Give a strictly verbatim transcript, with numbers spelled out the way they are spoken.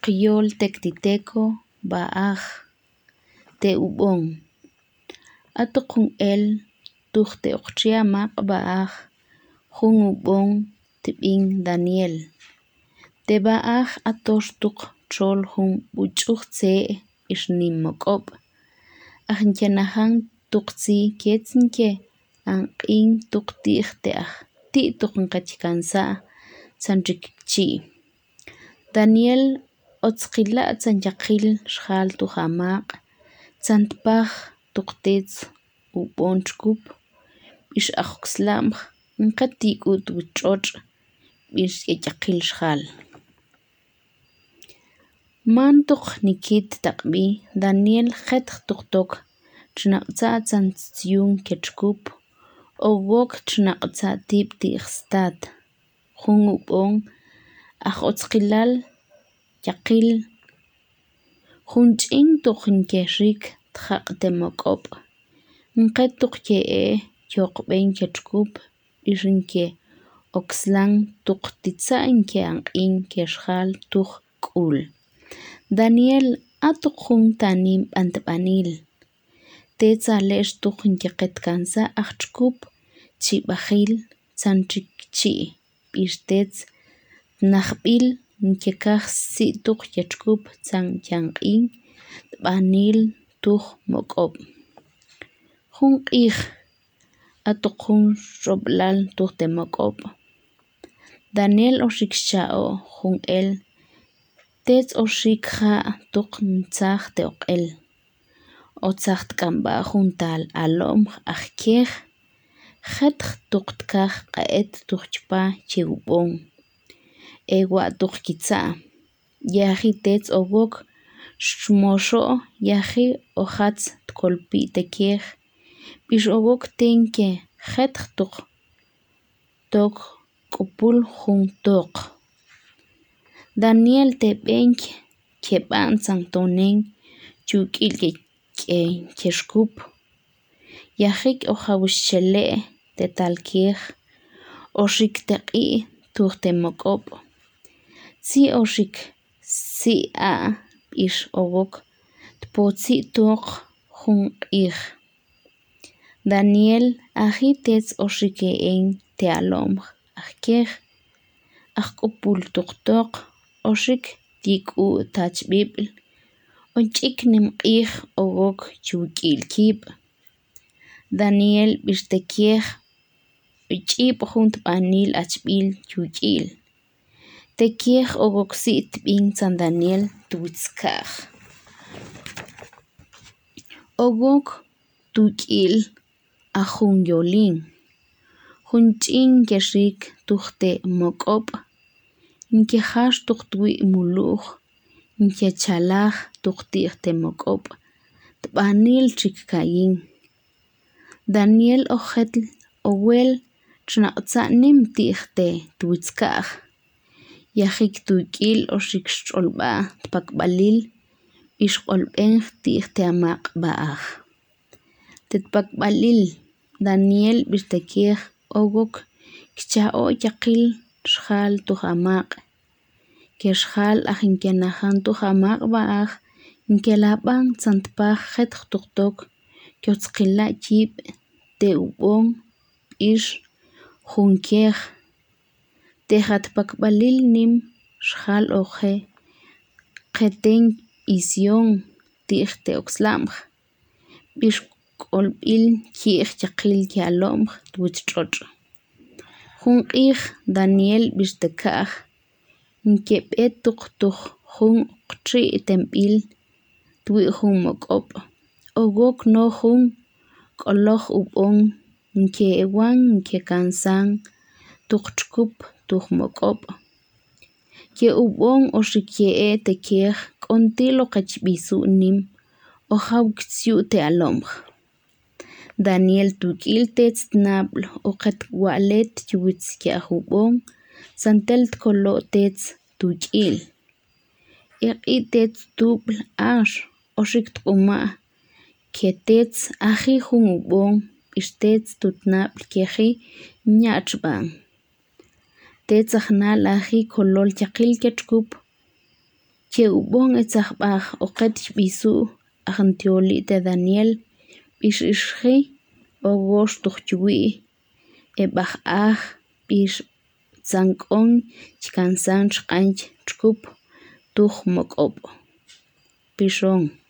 qyol tektiteco ba'aj te ub'on atuq jun el tuj te oqchi amaq b'a'aj jun ub'on tib'in Daniel teb'a'aj atox tuq chol jun b'uch'uj tz'e' b'ix nim mok'ob' aj inkenajan tuq tziij ketz inke tuq ti'j te aj ti' tuq inqach kansa' tzan chik chi' Daniel otz qila' tzan yaqil xjal tuj amaq tzantpaj tuq tetz ub'on chkup b'ix aj okslamj inqet tik'u't wuch'och' b'ix k'eeyaqil xjal man tuq nikit taq'b'i Daniel qet tuqtok chnaq'tza' tzan tzyun kechkup o wo'k chnaq'tza' ti'b' ti'jstat jun ub'on aj otz qilal yaqil jun ch'in tuq inkexik tjaq' temok'ob' inqet tuq ke'ej kyoqb'en kechkup b'ix inke okslan tuq titza' inke anq'in kexjal tuj k'ul Daniel atuq jun tanim b'antb'anil tetz ale'x tuq inkeqet kansa' aj chkup chib'ajil tzan chik chi' b'ix tetz najb'il inkekaj si' tuq kechkup tzan yanq'in b'anil tuj mok'ob' jun q'iij atuq jun xob'lal tuj temok'ob' Daniel oxik xcha'oj jun el tetz oxik ja' tuq ntzaj te oq'el otzaj tk'amb'a jun tal'alom aj keej qet tuq tkaj qa' et tuj chapa che ub'on ewa' tuq kitza' yajij tetz o wo'k xmoxo' yajij ojatz tkolp'i te keej b'ix o wo'k ten ke qet tuq tok k'upul jun toq Daniel teb'en keb'an tzantonen chu k'il k'ey kexkup yajij ojawxchele' te talkeej oxik teq'i' tuj temok'ob' tzi oxik si' a' b'ix o wo'k tpotzi' toq jun q'iij Daniel ajij tetz oxik ke'en te alom aj keej aj k'upul tuq toq oxik tik'u' tachb'iib' o ch'ik nemq'iij o wo'k chu wuk'il kiib' Daniel b'ix te keej ch'iib' jun tb'anil achb'il chu wuk'il te keej o wo'k si' tb'in tzan Daniel tuwitzkaj o wo'k tuwuk'il aj jun violin jun ch'in kexik tuj temok'ob' inkejax tuq twi' muluj inkechalaj tuq ti'j temok'ob' tb'anil chik ka'yin Daniel ojet owel chnaq'tza' nim ti'j te twitzka'j yajik tuwuk'il oxik xch'olb'a tpakb'alil b'ix q'olb'en ti'j te amaq b'a'aj tetpakb'alil Daniel b'ix te keej o wo'k kcha'o'y yaqil xjal tuj amaq kexjal aj inkenajan tuj amaq b'a'aj inkelab'an tzanpaj qet tuqtok kyotzqila' kiib' te ub'on b'ix jun keej tejatpakb'alil nim xjal oje' qeten isyon ti'j te okslamj b'ix k'olb'il ke'j yaqil ke'alom twich'och' jun q'iij Daniel b'ix teka'j inkeb'eet tuq tuj jun oqchi' temb'il twi' jun mok'ob' o wo'k no jun k'oloj ub'on inkewan inkekansan tuq chkup tuj mok'ob' ke ub'on oxik ke'ej te keej k'ontil oqach b'isu'l nim ojaw ktzyu'y te alomj Daniel tuwuk'il tetz nab'l o qet wa'let chiwitz ke aj ub'on santel tkolo' tetz tuwuk'il eq'i' tetz tub'l ax oxik tk'uma' ke tetz ajij jun ub'on b'ix tetz tutnab' kejij ña'chb'an tetz aj nal ajij kolol yaqil kechkup che ubon etzahb'aj oqet xb'isuj aj ntioli' Daniel b'ix ixji owox tujchuwi' e b'aj aj b'ix tz'ank'on chkansan chq'anch chkup tuj mok'ob' pixon.